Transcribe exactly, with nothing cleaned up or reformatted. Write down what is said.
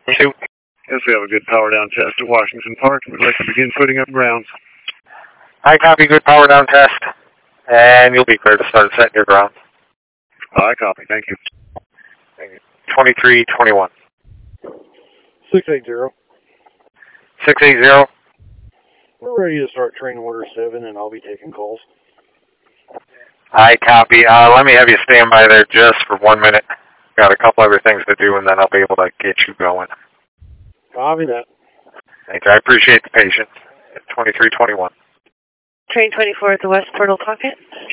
Two. Yes, we have a good power down test at Washington Park. We'd like to begin putting up grounds. I copy, good power down test. And you'll be clear to start setting your ground. I copy, thank you. twenty-three twenty-one. six eight zero. six eight zero. We're ready to start train order seven, and I'll be taking calls. I copy. Uh, let me have you stand by there just for one minute. Got a couple other things to do, and then I'll be able to get you going. Copy that. Thank you. I appreciate the patience. twenty-three twenty-one. Train twenty-four at the West Portal Pocket.